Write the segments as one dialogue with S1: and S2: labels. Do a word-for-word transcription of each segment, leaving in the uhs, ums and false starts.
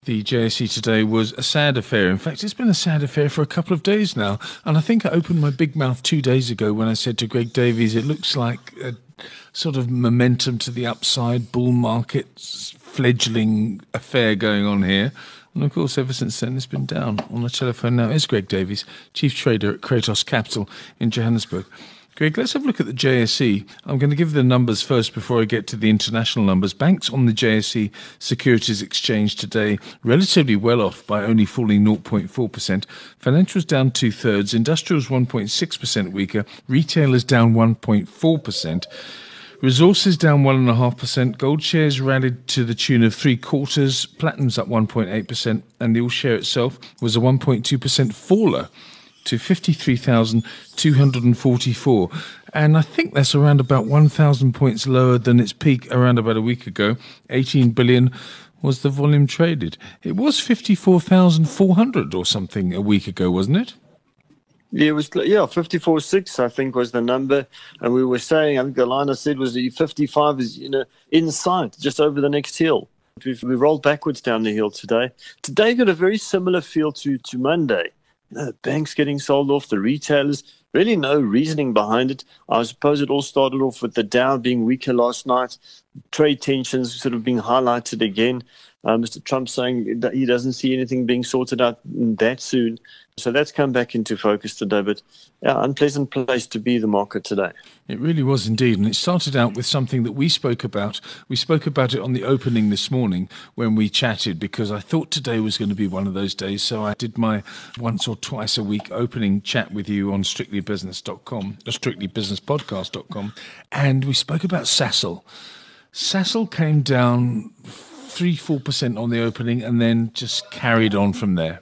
S1: The J S E today was a sad affair. In fact, it's been a sad affair for a couple of days now. And I think I opened my big mouth two days ago when I said to Greg Davies, it looks like a sort of momentum to the upside, bull market, fledgling affair going on here. And of course, ever since then, it's been down. On the telephone now is Greg Davies, Chief Trader at Kratos Capital in Johannesburg. Greg, let's have a look at the J S E. I'm going to give the numbers first before I get to the international numbers. Banks on the J S E Securities Exchange today relatively well off by only falling zero point four percent. Financials down two-thirds. Industrials one point six percent weaker. Retailers down one point four percent. Resources down one point five percent. Gold shares rallied to the tune of three quarters. Platinum's up one point eight percent. And the all share itself was a one point two percent faller to fifty-three thousand two hundred forty-four. And I think that's around about one thousand points lower than its peak around about a week ago. eighteen billion was the volume traded. It was fifty-four thousand four hundred or something a week ago, wasn't it?
S2: Yeah, it was, yeah, fifty-four point six, I think, was the number. And we were saying, I think the line I said was the fifty-five is, you know, in sight, just over the next hill. We've, we rolled backwards down the hill today. Today got a very similar feel to, to Monday. The banks getting sold off, the retailers, really no reasoning behind it. I suppose it all started off with the Dow being weaker last night, trade tensions sort of being highlighted again. Uh, Mister Trump saying that he doesn't see anything being sorted out that soon. So that's come back into focus today. But yeah, unpleasant place to be, the market today.
S1: It really was indeed. And it started out with something that we spoke about. We spoke about it on the opening this morning when we chatted, because I thought today was going to be one of those days. So I did my once or twice a week opening chat with you on strictly business dot com, or strictly business podcast dot com. And we spoke about Sasol. Sasol came down three, four percent on the opening and then just carried on from there.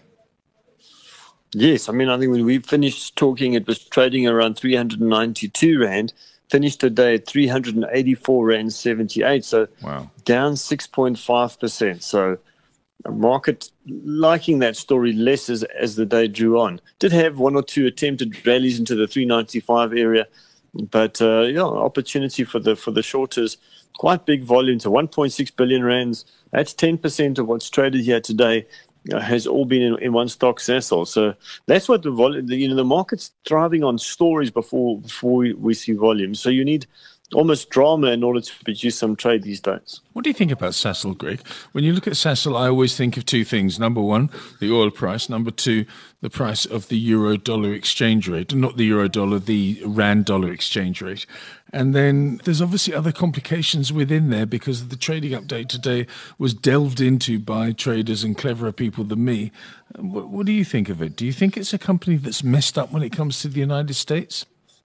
S2: Yes, I mean, I think when we finished talking, it was trading around three hundred ninety-two Rand, finished today at three hundred eighty-four Rand seventy-eight, so
S1: wow,
S2: down six point five percent. So a market liking that story less as, as the day drew on. Did have one or two attempted rallies into the three ninety-five area, but uh, yeah, opportunity for the for the shorters. Quite big volume to one point six billion rands. That's ten percent of what's traded here today. Uh, has all been in, in one stock, Sasol. So that's what the volume, the, you know, the market's thriving on stories before before we, we see volume. So you need almost drama in order to produce some trade these days.
S1: What do you think about Sasol, Greg? When you look at Sasol, I always think of two things. Number one, the oil price. Number two, the price of the euro-dollar exchange rate. Not the euro-dollar, the rand-dollar exchange rate. And then there's obviously other complications within there, because the trading update today was delved into by traders and cleverer people than me. What, what do you think of it? Do you think it's a company that's messed up when it comes to the United States?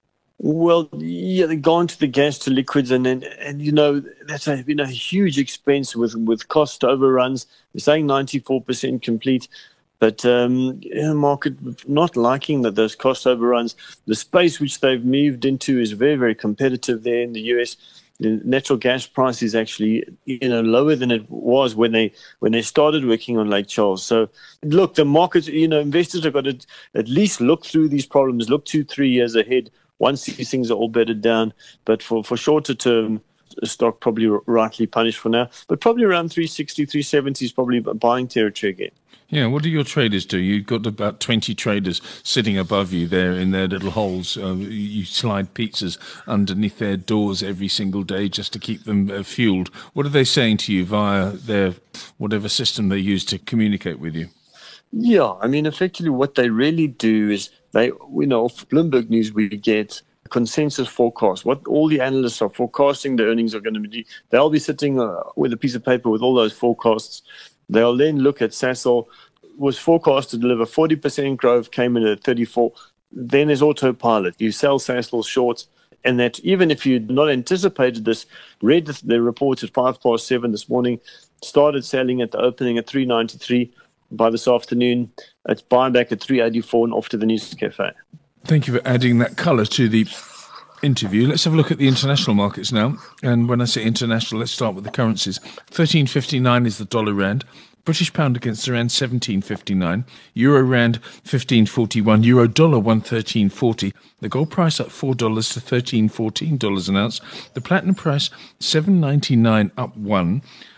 S2: Well, yeah, they've gone to the gas to liquids, and then, and you know, that's a, been a huge expense with, with cost overruns. They're saying ninety-four percent complete, but um, yeah, market not liking that those cost overruns. The space which they've moved into is very, very competitive there in the U S. The natural gas price is actually, you know, lower than it was when they when they started working on Lake Charles. So, look, the market, you know, investors have got to at least look through these problems, look two, three years ahead. Once these things are all bedded down, but for, for shorter term, stock probably rightly punished for now, but probably around three sixty, three seventy is probably buying territory again.
S1: Yeah, what do your traders do? You've got about twenty traders sitting above you there in their little holes. Uh, you slide pizzas underneath their doors every single day just to keep them uh, fueled. What are they saying to you via their whatever system they use to communicate with you?
S2: Yeah, I mean, effectively what they really do is they, you know, off Bloomberg News, we get consensus forecast. What all the analysts are forecasting the earnings are going to be. They'll be sitting uh, with a piece of paper with all those forecasts. They'll then look at Sasol, was forecast to deliver forty percent growth, came in at thirty-four. Then there's autopilot. You sell Sasol short, and that even if you'd not anticipated this, read the report at five past seven this morning, started selling at the opening at three ninety-three. By this afternoon, it's buyback at three eighty-four and off to the News Cafe.
S1: Thank you for adding that colour to the interview. Let's have a look at the international markets now. And when I say international, let's start with the currencies. thirteen fifty-nine is the dollar rand. British pound against the rand, seventeen fifty-nine. Euro rand, fifteen forty-one. Euro dollar, one thirteen forty. The gold price up four dollars to thirteen fourteen dollars an ounce. The platinum price, seven ninety-nine, up one.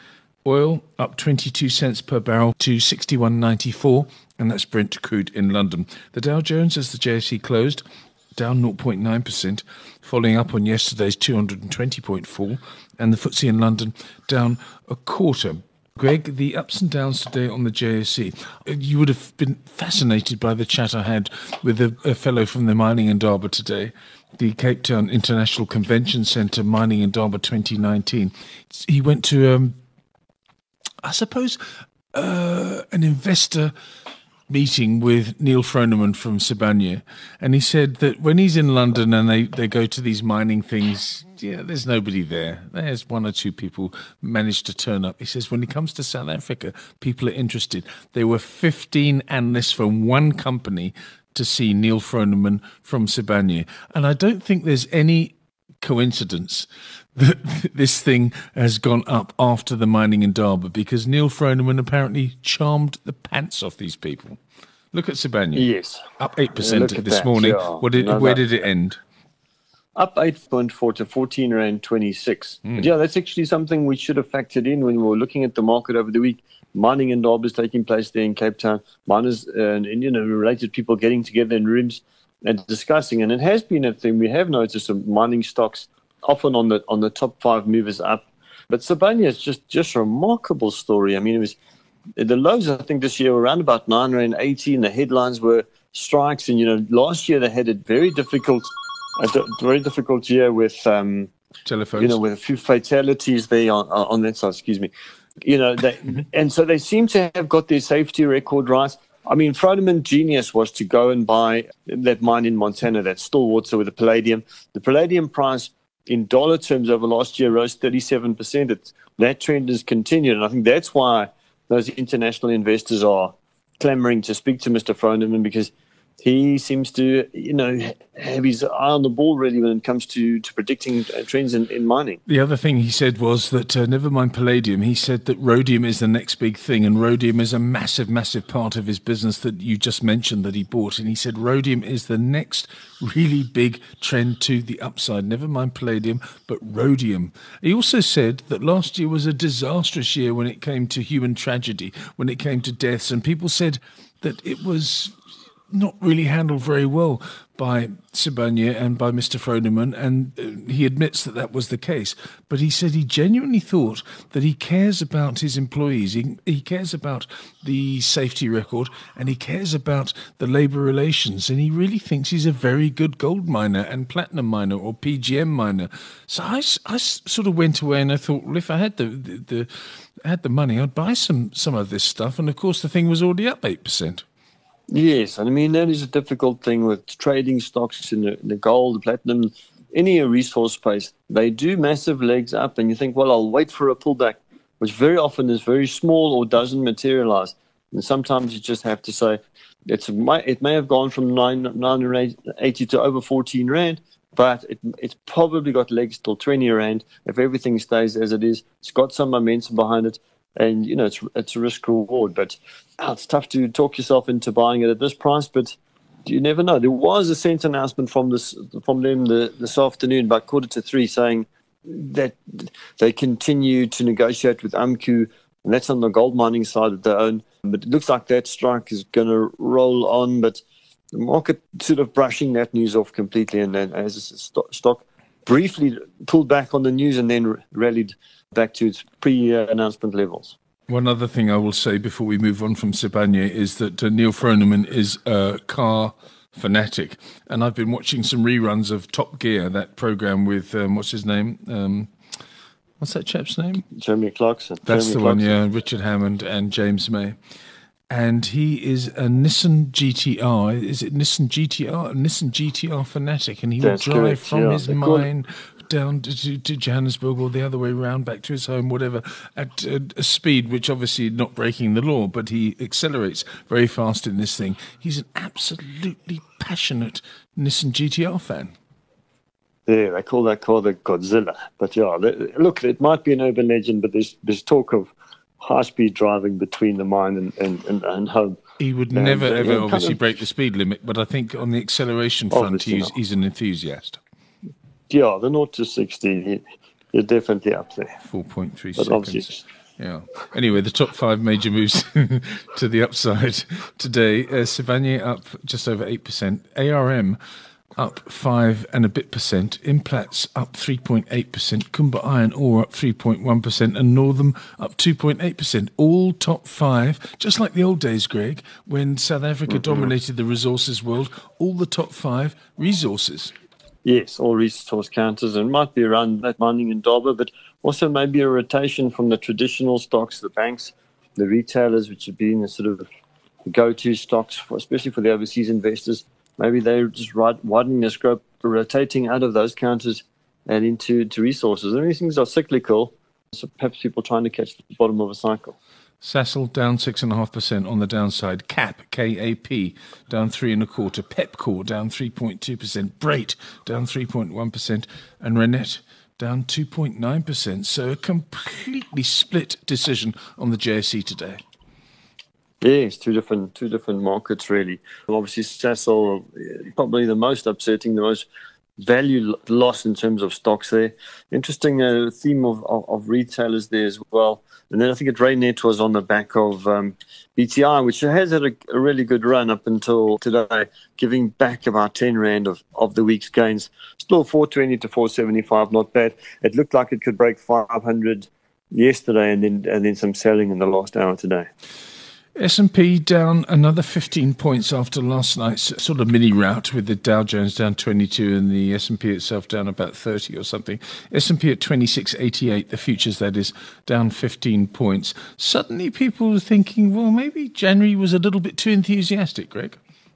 S1: Oil up twenty-two cents per barrel to sixty-one ninety-four, and that's Brent crude in London. The Dow Jones, as the J S E closed, down zero point nine percent, following up on yesterday's two hundred twenty point fall, and the F T S E in London down a quarter. Greg, the ups and downs today on the J S E. You would have been fascinated by the chat I had with a, a fellow from the Mining Indaba today, the Cape Town International Convention Centre Mining Indaba twenty nineteen. He went to, um, I suppose, uh, an investor meeting with Neil Froneman from Sibanye, and he said that when he's in London and they, they go to these mining things, yeah, there's nobody there. There's one or two people managed to turn up. He says when it comes to South Africa, people are interested. There were fifteen analysts from one company to see Neil Froneman from Sibanye, and I don't think there's any coincidence that this thing has gone up after the Mining Indaba, because Neil Froneman apparently charmed the pants off these people. Look at Sibanye.
S2: Yes.
S1: Up eight percent
S2: yeah,
S1: this
S2: that.
S1: morning.
S2: Yeah.
S1: What did,
S2: no,
S1: where
S2: that,
S1: did it end?
S2: Up eight point four to fourteen rand twenty-six.
S1: Mm.
S2: But yeah, that's actually something we should have factored in when we were looking at the market over the week. Mining Indaba is taking place there in Cape Town. Miners uh, and, and you know, related people getting together in rooms and discussing. And it has been a thing. We have noticed some mining stocks often on the on the top five movers up. But Sibanye is just, just a remarkable story. I mean, it was the lows, I think, this year were around about nine rand eighty, and the headlines were strikes. And, you know, last year they had a very difficult, a very difficult year with, um,
S1: telephones,
S2: you know, with a few fatalities there on, on that side, excuse me. You know, they, and so they seem to have got their safety record right. I mean, Froneman genius was to go and buy that mine in Montana, that Stillwater with the palladium. The palladium price in dollar terms over last year rose thirty-seven percent. It, that trend has continued, and I think that's why those international investors are clamoring to speak to Mister Froneman, because he seems to, you know, have his eye on the ball really when it comes to, to predicting trends in, in mining.
S1: The other thing he said was that, uh, never mind palladium, he said that rhodium is the next big thing, and rhodium is a massive, massive part of his business that you just mentioned that he bought. And he said rhodium is the next really big trend to the upside. Never mind palladium, but rhodium. He also said that last year was a disastrous year when it came to human tragedy, when it came to deaths, and people said that it was not really handled very well by Sibanye and by Mister Froneman, and uh, he admits that that was the case. But he said he genuinely thought that he cares about his employees, he, he cares about the safety record, and he cares about the labour relations, and he really thinks he's a very good gold miner and platinum miner or P G M miner. So I, I sort of went away and I thought, well, if I had the, the, the had the money, I'd buy some, some of this stuff, and of course the thing was already up eight percent.
S2: Yes, and I mean, that is a difficult thing with trading stocks in the, in the gold, the platinum, any resource space. They do massive legs up, and you think, well, I'll wait for a pullback, which very often is very small or doesn't materialize. And sometimes you just have to say, it's it may have gone from nine eighty to over fourteen rand, but it, it's probably got legs till twenty rand. If everything stays as it is, it's got some momentum behind it. And, you know, it's it's a risk reward. But oh, it's tough to talk yourself into buying it at this price. But you never know. There was a cent announcement from this from them the, this afternoon, about quarter to three, saying that they continue to negotiate with A M C U, and that's on the gold mining side that they own. But it looks like that strike is going to roll on. But the market sort of brushing that news off completely, and then as a stock briefly pulled back on the news and then rallied back to its pre-announcement levels.
S1: One other thing I will say before we move on from Sibanye is that uh, Neil Froneman is a car fanatic, and I've been watching some reruns of Top Gear, that program with, um, what's his name? Um, what's that chap's name?
S2: Jeremy Clarkson.
S1: That's
S2: Jeremy
S1: the
S2: Clarkson.
S1: one, yeah, Richard Hammond and James May. And he is a Nissan G T R. Is it Nissan G T R? A Nissan G T R fanatic, and he
S2: That's
S1: will drive
S2: correct,
S1: from
S2: yeah.
S1: his
S2: They call
S1: mine down to, to Johannesburg or the other way around back to his home, whatever, at a, a speed which obviously not breaking the law, but he accelerates very fast in this thing. He's an absolutely passionate Nissan G T R fan.
S2: Yeah, they call that car the Godzilla. But yeah, they, look, it might be an urban legend, but there's there's talk of high-speed driving between the mine and, and, and, and home.
S1: He would
S2: and,
S1: never,
S2: uh,
S1: ever
S2: yeah,
S1: obviously
S2: kind of,
S1: break the speed limit, but I think on the acceleration front, he's,
S2: not.
S1: he's an enthusiast.
S2: Yeah, the zero to sixty, you're definitely up there.
S1: four point three
S2: But
S1: seconds.
S2: obviously,
S1: Yeah. Anyway, the top five major moves to the upside today. Uh, Sivanye up just over eight percent. A R M up five and a bit percent. Implats up three point eight percent. Kumba Iron Ore up three point one percent. And Northam up two point eight percent. All top five, just like the old days, Greg, when South Africa mm-hmm. dominated the resources world. All the top five resources.
S2: Yes, all resource counters, and might be around that mining and Indaba, but also maybe a rotation from the traditional stocks, the banks, the retailers, which have been the sort of go-to stocks, for, especially for the overseas investors. Maybe they're just widening their scope, rotating out of those counters and into to resources. And these things are cyclical, so perhaps people trying to catch the bottom of a cycle.
S1: Sasol down six and a half percent on the downside. Cap K A P down three and a quarter. Pepcore down three point two percent. Brait down three point one percent, and Rennet down two point nine percent. So a completely split decision on the J S E today.
S2: Yes, two different two different markets really. Obviously, Sasol probably the most upsetting, the most value loss in terms of stocks there. Interesting uh, theme of, of, of retailers there as well. And then I think at Reinet was on the back of um, B T I, which has had a, a really good run up until today, giving back about ten rand of, of the week's gains. Still four twenty to four seventy-five, not bad. It looked like it could break five hundred yesterday, and then and then some selling in the last hour today.
S1: S and P down another fifteen points after last night's sort of mini rout with the Dow Jones down twenty-two and the S and P itself down about thirty or something. S and P at twenty-six eighty-eight, the futures that is, down fifteen points. Suddenly people were thinking, well, maybe January was a little bit too enthusiastic, Greg.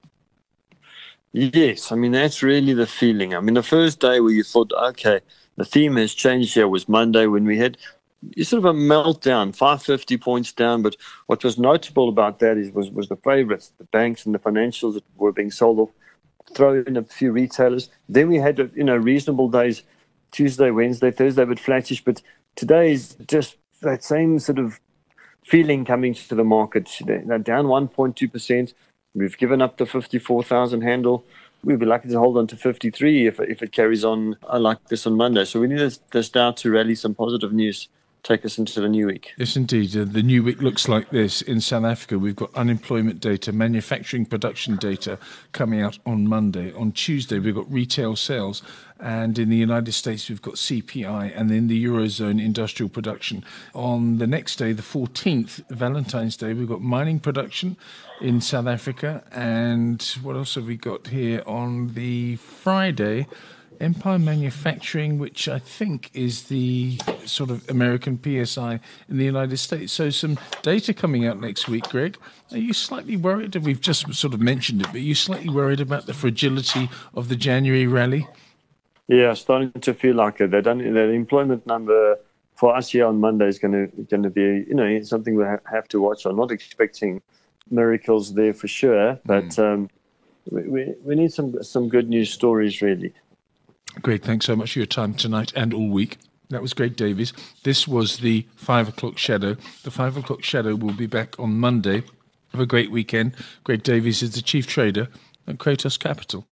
S2: Yes, I mean, that's really the feeling. I mean, the first day where you thought, okay, the theme has changed here was Monday when we had It's sort of a meltdown, five hundred fifty points down. But what was notable about that is was, was the favourites, the banks and the financials that were being sold off. Throw in a few retailers. Then we had, you know, reasonable days, Tuesday, Wednesday, Thursday, but flattish. But today is just that same sort of feeling coming to the market. They're down one point two percent. We've given up the fifty-four thousand handle. We'd be lucky to hold on to fifty-three if, if it carries on like this on Monday. So we need this, this Dow to rally some positive news, take us into the new week.
S1: Yes, indeed. Uh, the new week looks like this. In South Africa, we've got unemployment data, manufacturing production data coming out on Monday. On Tuesday, we've got retail sales. And in the United States, we've got C P I, and in the Eurozone, industrial production. On the next day, the fourteenth, Valentine's Day, we've got mining production in South Africa. And what else have we got here? On the Friday, Empire Manufacturing, which I think is the sort of American P S I in the United States. So some data coming out next week, Greg. Are you slightly worried? We've just sort of mentioned it, but are you slightly worried about the fragility of the January rally?
S2: Yeah, starting to feel like it. They don't, the employment number for us here on Monday is going to going to be, you know, something we have to watch. I'm not expecting miracles there for sure, but mm. um, we, we we need some some good news stories really.
S1: Greg, thanks so much for your time tonight and all week. That was Greg Davies. This was the Five O'Clock Shadow. The Five O'Clock Shadow will be back on Monday. Have a great weekend. Greg Davies is the Chief Trader at Kratos Capital.